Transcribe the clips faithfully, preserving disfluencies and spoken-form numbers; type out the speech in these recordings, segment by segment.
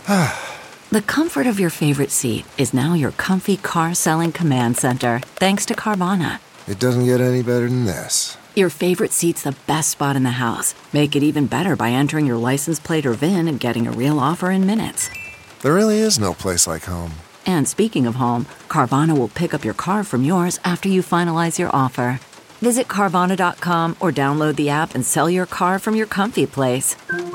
The comfort of your favorite seat is now your comfy car-selling command center, thanks to Carvana. It doesn't get any better than this. Your favorite seat's the best spot in the house. Make it even better by entering your license plate or V I N and getting a real offer in minutes. There really is no place like home. And speaking of home, Carvana will pick up your car from yours after you finalize your offer. Visit Carvana dot com or download the app and sell your car from your comfy place.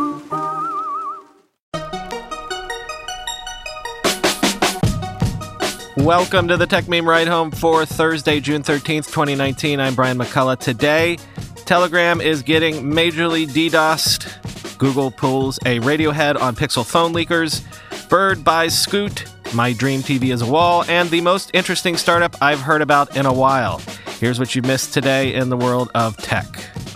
Welcome to the Tech Meme Ride Home for Thursday, June thirteenth, twenty nineteen. I'm Brian McCullough. Today, Telegram is getting majorly DDoSed. Google pulls a Radiohead on Pixel phone leakers. Bird buys Scoot. My dream T V is a wall. And the most interesting startup I've heard about in a while. Here's what you missed today in the world of tech.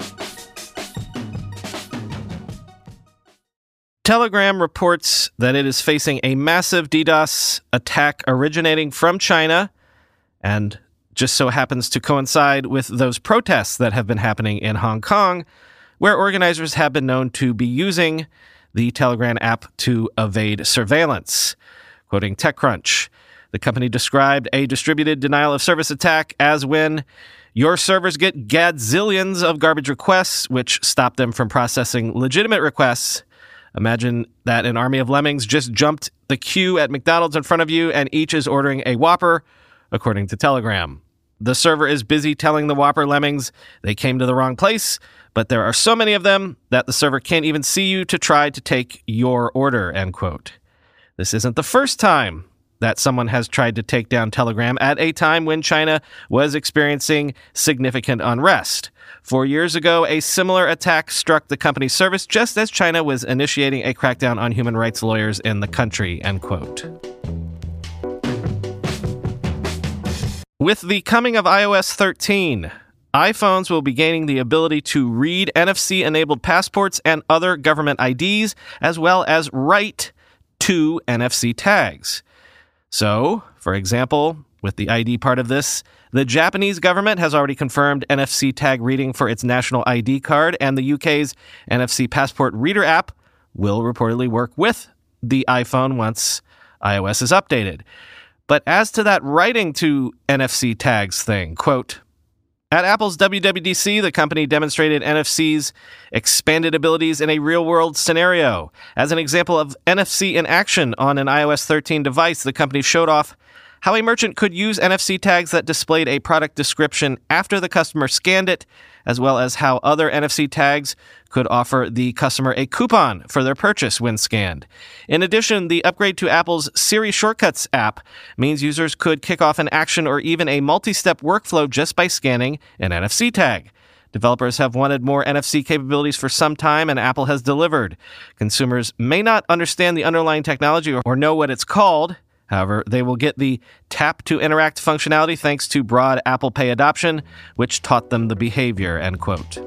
Telegram reports that it is facing a massive DDoS attack originating from China, and just so happens to coincide with those protests that have been happening in Hong Kong, where organizers have been known to be using the Telegram app to evade surveillance. Quoting TechCrunch, the company described a distributed denial of service attack as when your servers get gazillions of garbage requests, which stop them from processing legitimate requests. Imagine that an army of lemmings just jumped the queue at McDonald's in front of you and each is ordering a Whopper, according to Telegram. The server is busy telling the Whopper lemmings they came to the wrong place, but there are so many of them that the server can't even see you to try to take your order, end quote. This isn't the first time that someone has tried to take down Telegram at a time when China was experiencing significant unrest. Four years ago, a similar attack struck the company's service just as China was initiating a crackdown on human rights lawyers in the country, end quote. With the coming of i O S thirteen, iPhones will be gaining the ability to read N F C-enabled passports and other government I Ds, as well as write to N F C tags. So, for example, with the I D part of this, the Japanese government has already confirmed N F C tag reading for its national I D card, and the U K's N F C Passport Reader app will reportedly work with the iPhone once iOS is updated. But as to that writing to N F C tags thing, quote, at Apple's W W D C, the company demonstrated N F C's expanded abilities in a real-world scenario. As an example of N F C in action on an i O S thirteen device, the company showed off how a merchant could use N F C tags that displayed a product description after the customer scanned it, as well as how other N F C tags could offer the customer a coupon for their purchase when scanned. In addition, the upgrade to Apple's Siri Shortcuts app means users could kick off an action or even a multi-step workflow just by scanning an N F C tag. Developers have wanted more N F C capabilities for some time, and Apple has delivered. Consumers may not understand the underlying technology or know what it's called. However, they will get the tap to interact functionality thanks to broad Apple Pay adoption, which taught them the behavior, end quote.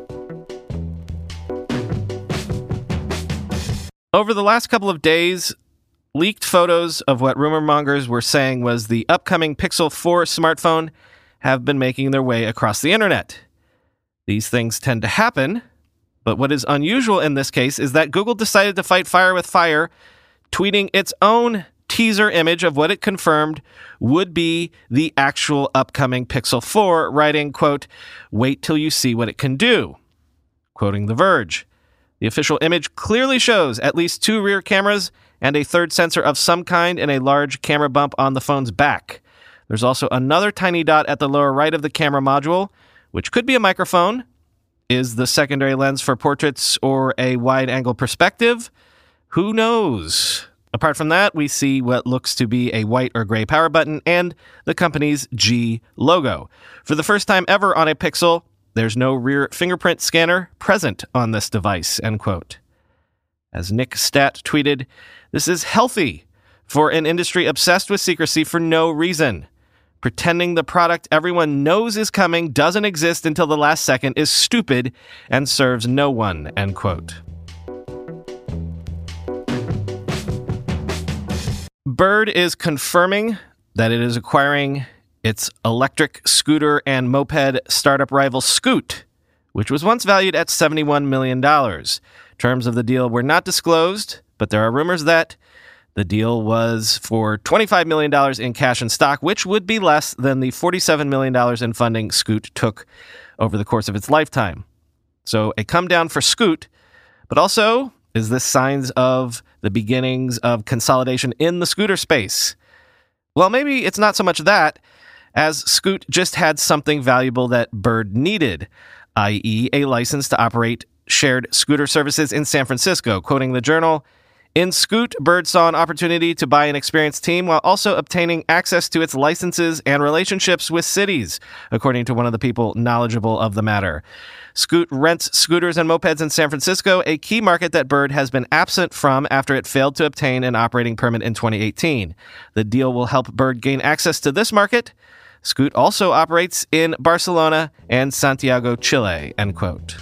Over the last couple of days, leaked photos of what rumor mongers were saying was the upcoming Pixel four smartphone have been making their way across the internet. These things tend to happen, but what is unusual in this case is that Google decided to fight fire with fire, tweeting its own teaser image of what it confirmed would be the actual upcoming Pixel four, writing, quote, wait till you see what it can do. Quoting The Verge, the official image clearly shows at least two rear cameras and a third sensor of some kind and a large camera bump on the phone's back. There's also another tiny dot at the lower right of the camera module, which could be a microphone, is the secondary lens for portraits or a wide-angle perspective. Who knows? Apart from that, we see what looks to be a white or gray power button and the company's G logo. For the first time ever on a Pixel, there's no rear fingerprint scanner present on this device, end quote. As Nick Stat tweeted, this is healthy for an industry obsessed with secrecy for no reason. Pretending the product everyone knows is coming doesn't exist until the last second is stupid and serves no one, end quote. Bird is confirming that it is acquiring its electric scooter and moped startup rival Scoot, which was once valued at seventy-one million dollars. Terms of the deal were not disclosed, but there are rumors that The deal was for twenty-five million dollars in cash and stock, which would be less than the forty-seven million dollars in funding Scoot took over the course of its lifetime. So a come down for Scoot, but also, is this signs of the beginnings of consolidation in the scooter space? Well, maybe it's not so much that, as Scoot just had something valuable that Bird needed, that is a license to operate shared scooter services in San Francisco. Quoting the Journal, in Scoot, Bird saw an opportunity to buy an experienced team while also obtaining access to its licenses and relationships with cities, according to one of the people knowledgeable of the matter. Scoot rents scooters and mopeds in San Francisco, a key market that Bird has been absent from after it failed to obtain an operating permit in twenty eighteen. The deal will help Bird gain access to this market. Scoot also operates in Barcelona and Santiago, Chile, end quote.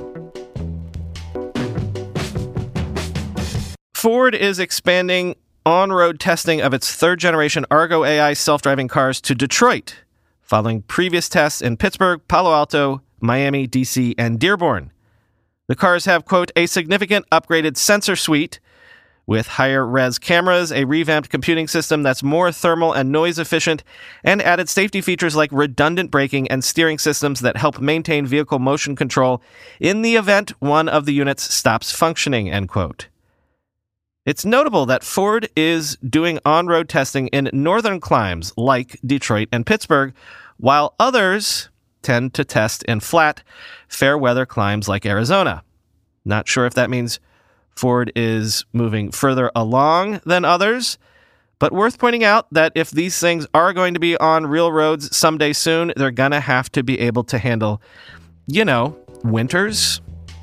Ford is expanding on-road testing of its third-generation Argo A I self-driving cars to Detroit, following previous tests in Pittsburgh, Palo Alto, Miami, D C, and Dearborn. The cars have, quote, a significant upgraded sensor suite with higher-res cameras, a revamped computing system that's more thermal and noise-efficient, and added safety features like redundant braking and steering systems that help maintain vehicle motion control in the event one of the units stops functioning, end quote. It's notable that Ford is doing on-road testing in northern climes like Detroit and Pittsburgh, while others tend to test in flat, fair-weather climes like Arizona. Not sure if that means Ford is moving further along than others, but worth pointing out that if these things are going to be on real roads someday soon, they're going to have to be able to handle, you know, winters.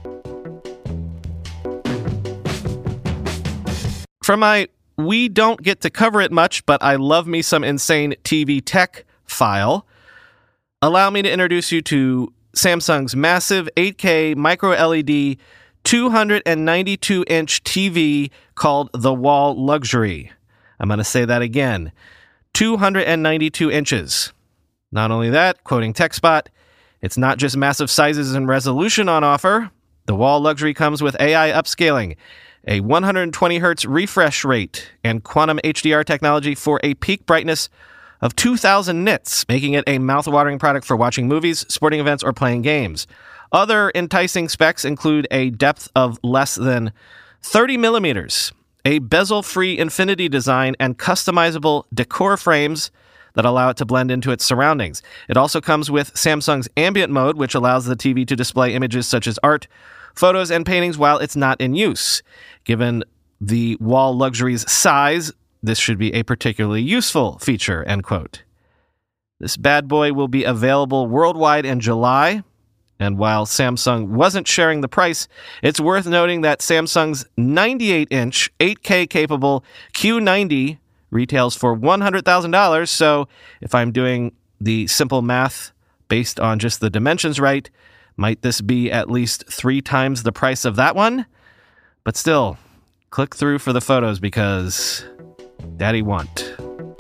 For my we don't get to cover it much, but I love me some insane T V tech file, allow me to introduce you to Samsung's massive eight K micro L E D two hundred ninety-two inch T V called the Wall Luxury. I'm going to say that again. two hundred ninety-two inches. Not only that, quoting TechSpot, it's not just massive sizes and resolution on offer. The Wall Luxury comes with A I upscaling, a one hundred twenty hertz refresh rate, and quantum H D R technology for a peak brightness of two thousand nits, making it a mouth-watering product for watching movies, sporting events, or playing games. Other enticing specs include a depth of less than thirty millimeters, a bezel-free infinity design, and customizable decor frames that allow it to blend into its surroundings. It also comes with Samsung's ambient mode, which allows the T V to display images such as art, photos, and paintings while it's not in use. Given the Wall Luxury's size, this should be a particularly useful feature, end quote. This bad boy will be available worldwide in July, and while Samsung wasn't sharing the price, it's worth noting that Samsung's ninety-eight inch eight K capable Q ninety retails for one hundred thousand dollars, so if I'm doing the simple math based on just the dimensions right, might this be at least three times the price of that one? But still, click through for the photos because Daddy want.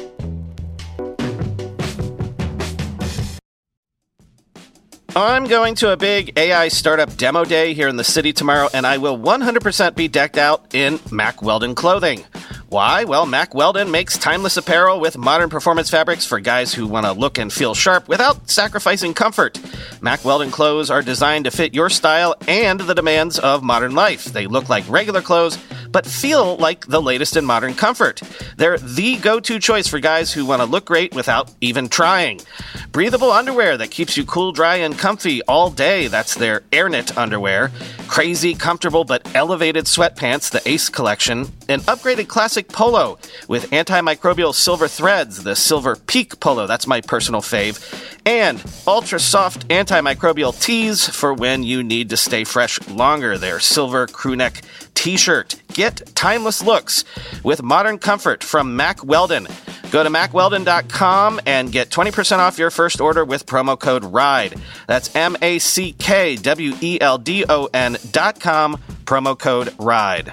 I'm going to a big A I startup demo day here in the city tomorrow, and I will one hundred percent be decked out in Mack Weldon clothing. Why? Well, Mack Weldon makes timeless apparel with modern performance fabrics for guys who want to look and feel sharp without sacrificing comfort. Mack Weldon clothes are designed to fit your style and the demands of modern life. They look like regular clothes, but feel like the latest in modern comfort. They're the go-to choice for guys who want to look great without even trying. Breathable underwear that keeps you cool, dry, and comfy all day. That's their AirKnit underwear. Crazy, comfortable, but elevated sweatpants, the Ace collection. An upgraded classic polo with antimicrobial silver threads, the Silver Peak polo. That's my personal fave. And ultra-soft antimicrobial tees for when you need to stay fresh longer. Their silver crewneck t-shirt. Get timeless looks with modern comfort from Mack Weldon. Go to mack weldon dot com and get twenty percent off your first order with promo code RIDE. That's M A C K W E L D O N dot com, promo code RIDE.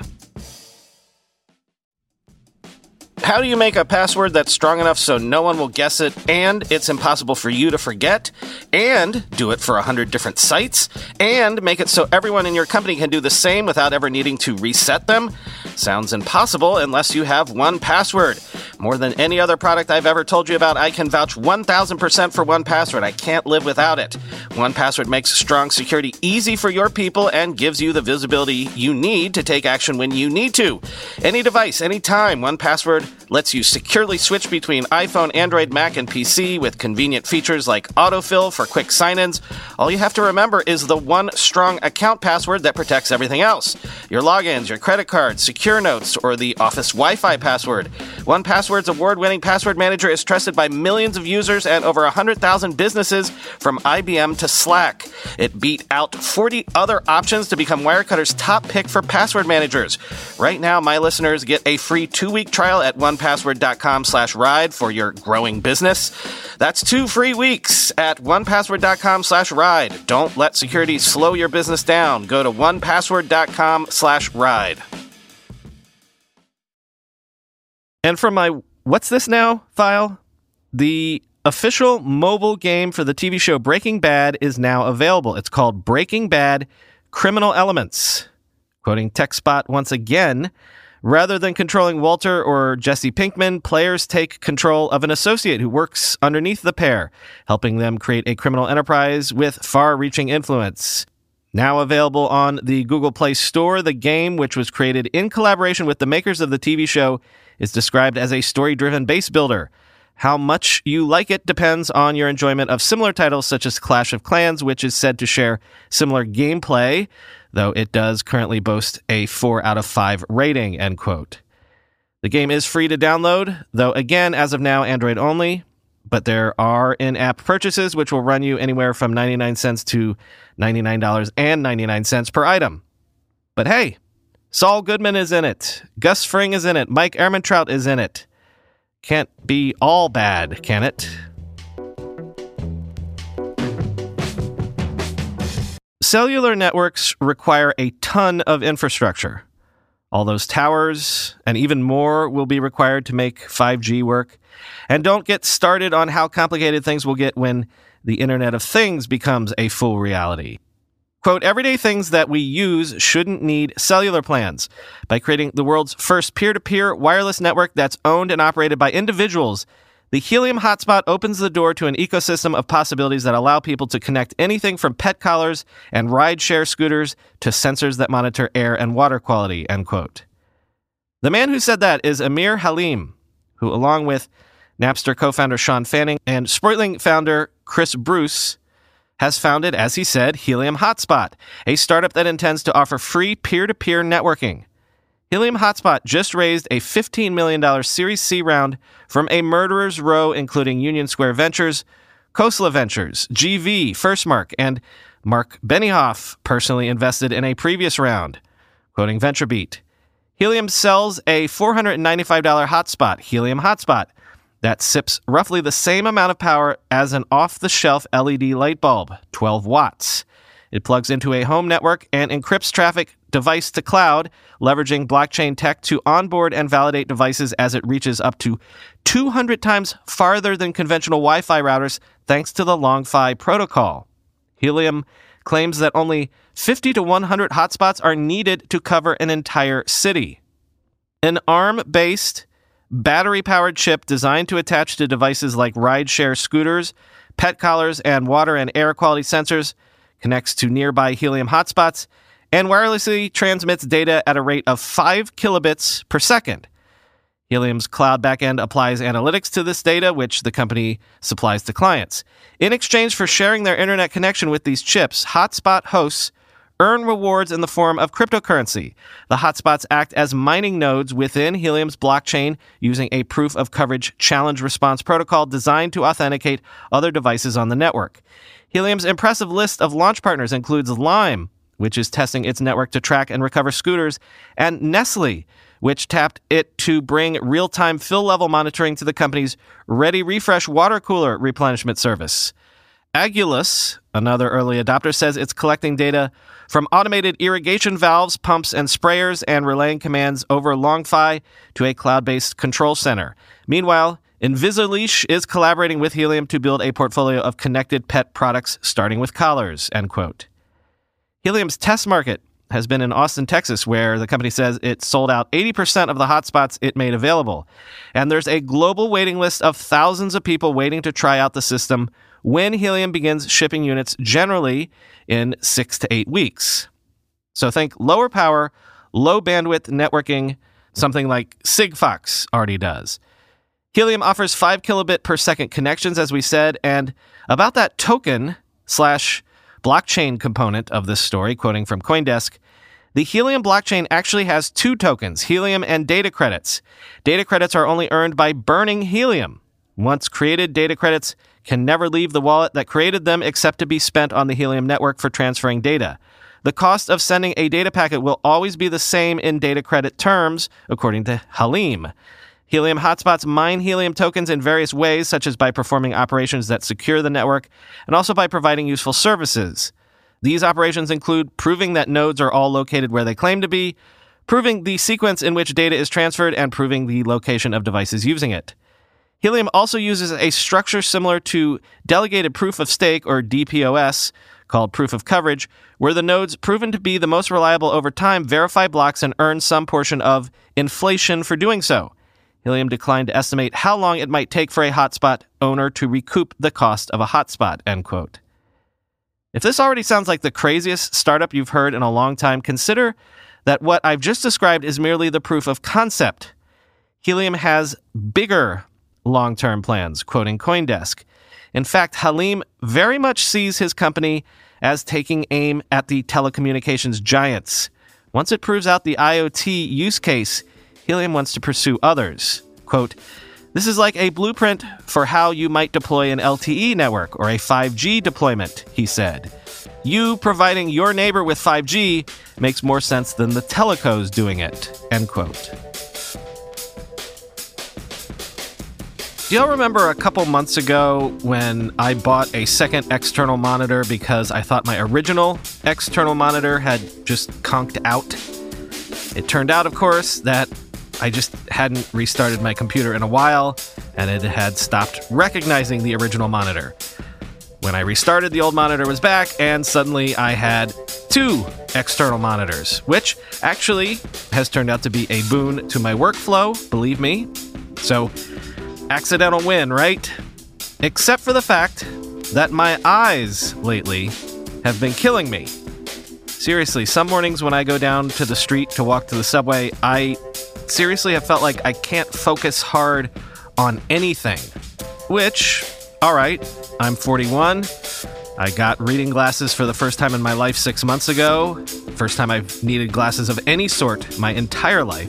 How do you make a password that's strong enough so no one will guess it, and it's impossible for you to forget, and do it for one hundred different sites, and make it so everyone in your company can do the same without ever needing to reset them? Sounds impossible unless you have one password. More than any other product I've ever told you about, I can vouch one thousand percent for one password. I can't live without it. one password makes strong security easy for your people and gives you the visibility you need to take action when you need to. Any device, anytime, one password lets you securely switch between iPhone, Android, Mac, and P C with convenient features like autofill for quick sign-ins. All you have to remember is the one strong account password that protects everything else. Your logins, your credit cards, secure notes, or the Office Wi-Fi password. one password's award-winning password manager is trusted by millions of users and over one hundred thousand businesses from I B M to Slack. It beat out forty other options to become Wirecutter's top pick for password managers. Right now, my listeners get a free two-week trial at one password dot com slash ride for your growing business. That's two free weeks at one password dot com slash ride. Don't let security slow your business down. Go to one password dot com slash ride. And from my What's This Now file, the official mobile game for the T V show Breaking Bad is now available. It's called Breaking Bad Criminal Elements. Quoting TechSpot once again, rather than controlling Walter or Jesse Pinkman, players take control of an associate who works underneath the pair, helping them create a criminal enterprise with far-reaching influence. Now available on the Google Play Store, the game, which was created in collaboration with the makers of the T V show, is described as a story-driven base builder. How much you like it depends on your enjoyment of similar titles such as Clash of Clans, which is said to share similar gameplay, though it does currently boast a four out of five rating, end quote. The game is free to download, though again, as of now, Android only, but there are in-app purchases which will run you anywhere from ninety-nine cents to ninety-nine dollars and ninety-nine cents per item. But hey, Saul Goodman is in it. Gus Fring is in it. Mike Ehrmantraut is in it. Can't be all bad, can it? Cellular networks require a ton of infrastructure. All those towers and even more will be required to make five G work. And don't get started on how complicated things will get when the Internet of Things becomes a full reality. Quote, everyday things that we use shouldn't need cellular plans. By creating the world's first peer-to-peer wireless network that's owned and operated by individuals, the Helium Hotspot opens the door to an ecosystem of possibilities that allow people to connect anything from pet collars and ride-share scooters to sensors that monitor air and water quality, end quote. The man who said that is Amir Halim, who, along with Napster co-founder Sean Fanning and Sproutling founder Chris Bruce, has founded, as he said, Helium Hotspot, a startup that intends to offer free peer-to-peer networking. Helium Hotspot just raised a fifteen million dollars Series C round from a murderer's row including Union Square Ventures, Khosla Ventures, G V, FirstMark, and Mark Benioff personally invested in a previous round. Quoting VentureBeat, Helium sells a four hundred ninety-five dollars hotspot, Helium Hotspot, that sips roughly the same amount of power as an off-the-shelf L E D light bulb, twelve watts. It plugs into a home network and encrypts traffic device to cloud, leveraging blockchain tech to onboard and validate devices as it reaches up to two hundred times farther than conventional Wi-Fi routers thanks to the LongFi protocol. Helium claims that only fifty to one hundred hotspots are needed to cover an entire city. An ARM-based battery-powered chip designed to attach to devices like ride-share scooters, pet collars, and water and air quality sensors connects to nearby Helium hotspots and wirelessly transmits data at a rate of five kilobits per second. Helium's cloud backend applies analytics to this data, which the company supplies to clients. In exchange for sharing their internet connection with these chips, hotspot hosts earn rewards in the form of cryptocurrency. The hotspots act as mining nodes within Helium's blockchain using a proof of coverage challenge response protocol designed to authenticate other devices on the network. Helium's impressive list of launch partners includes Lime, which is testing its network to track and recover scooters, and Nestle, which tapped it to bring real-time fill-level monitoring to the company's Ready Refresh water cooler replenishment service. Agulous, another early adopter, says it's collecting data from automated irrigation valves, pumps, and sprayers and relaying commands over LongFi to a cloud-based control center. Meanwhile, Invisaleash is collaborating with Helium to build a portfolio of connected pet products starting with collars, end quote. Helium's test market has been in Austin, Texas, where the company says it sold out eighty percent of the hotspots it made available. And there's a global waiting list of thousands of people waiting to try out the system when Helium begins shipping units, generally in six to eight weeks. So think lower power, low bandwidth networking, something like Sigfox already does. Helium offers five kilobit per second connections, as we said, and about that token slash blockchain component of this story, quoting from CoinDesk, the Helium blockchain actually has two tokens, Helium and data credits. Data credits are only earned by burning Helium. Once created, data credits can never leave the wallet that created them except to be spent on the Helium network for transferring data. The cost of sending a data packet will always be the same in data credit terms, according to Halim. Helium hotspots mine Helium tokens in various ways, such as by performing operations that secure the network, and also by providing useful services. These operations include proving that nodes are all located where they claim to be, proving the sequence in which data is transferred, and proving the location of devices using it. Helium also uses a structure similar to delegated proof of stake, or D P O S, called proof of coverage, where the nodes proven to be the most reliable over time verify blocks and earn some portion of inflation for doing so. Helium declined to estimate how long it might take for a hotspot owner to recoup the cost of a hotspot, end quote. If this already sounds like the craziest startup you've heard in a long time, consider that what I've just described is merely the proof of concept. Helium has bigger long-term plans, quoting CoinDesk. In fact, Halim very much sees his company as taking aim at the telecommunications giants. Once it proves out the IoT use case, Helium wants to pursue others. Quote, "This is like a blueprint for how you might deploy an L T E network or a five G deployment," he said. "You providing your neighbor with five G makes more sense than the telecos doing it," end quote. Do y'all remember a couple months ago when I bought a second external monitor because I thought my original external monitor had just conked out? It turned out, of course, that I just hadn't restarted my computer in a while, and it had stopped recognizing the original monitor. When I restarted, the old monitor was back, and suddenly I had two external monitors, which actually has turned out to be a boon to my workflow, believe me. So, accidental win, right? Except for the fact that my eyes lately have been killing me. Seriously, some mornings when I go down to the street to walk to the subway, I seriously have felt like I can't focus hard on anything. Which, all right, I'm forty-one. I got reading glasses for the first time in my life six months ago. First time I've needed glasses of any sort my entire life.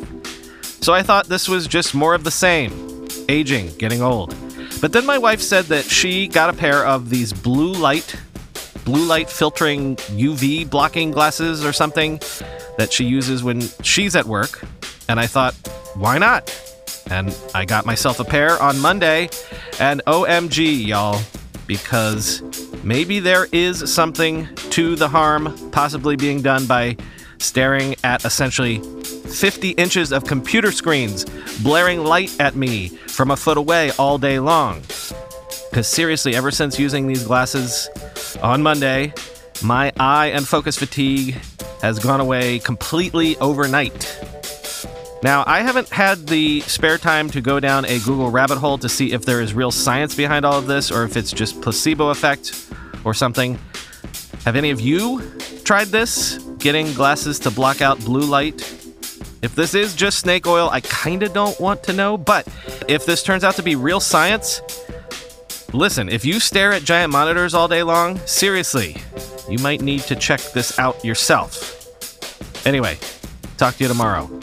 So I thought this was just more of the same. Aging, getting old. But then my wife said that she got a pair of these blue light, blue light filtering U V blocking glasses or something that she uses when she's at work. And I thought, why not? And I got myself a pair on Monday, and O M G, y'all, because maybe there is something to the harm possibly being done by staring at essentially fifty inches of computer screens blaring light at me from a foot away all day long. Because seriously, ever since using these glasses on Monday, my eye and focus fatigue has gone away completely overnight. Now, I haven't had the spare time to go down a Google rabbit hole to see if there is real science behind all of this or if it's just placebo effect or something. Have any of you tried this? Getting glasses to block out blue light? If this is just snake oil, I kinda don't want to know, but if this turns out to be real science, listen, if you stare at giant monitors all day long, seriously, you might need to check this out yourself. Anyway, talk to you tomorrow.